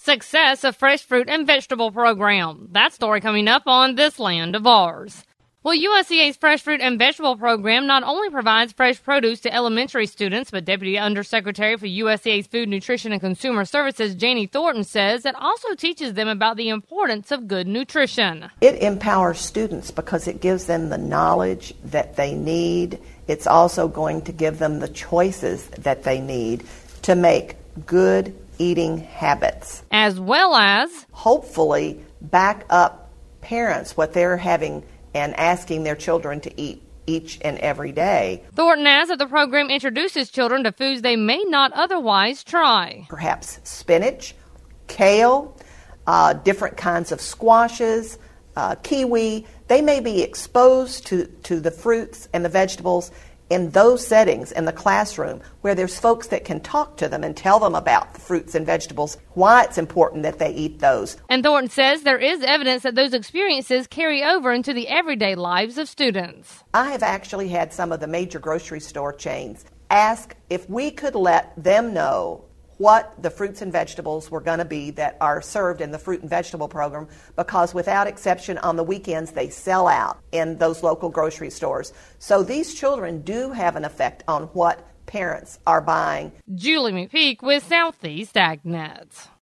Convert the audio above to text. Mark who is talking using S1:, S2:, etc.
S1: Success of Fresh Fruit and Vegetable Program. That story coming up on This Land of Ours. Well, USEA's Fresh Fruit and Vegetable Program not only provides fresh produce to elementary students, but Deputy Undersecretary for USEA's Food, Nutrition, and Consumer Services, Janie Thornton, says it also teaches them about the importance of good nutrition.
S2: It empowers students because it gives them the knowledge that they need. It's also going to give them the choices that they need to make good eating habits.
S1: As well as,
S2: hopefully, back up parents what they're having and asking their children to eat each and every day.
S1: Thornton adds that the program introduces children to foods they may not otherwise try.
S2: Perhaps spinach, kale, different kinds of squashes, kiwi. They may be exposed to the fruits and the vegetables in those settings in the classroom where there's folks that can talk to them and tell them about the fruits and vegetables, why it's important that they eat those.
S1: And Thornton says there is evidence that those experiences carry over into the everyday lives of students.
S2: I have actually had some of the major grocery store chains ask if we could let them know what the fruits and vegetables were going to be that are served in the fruit and vegetable program, because without exception on the weekends they sell out in those local grocery stores. So these children do have an effect on what parents are buying.
S1: Julie McPeak with Southeast AgNet.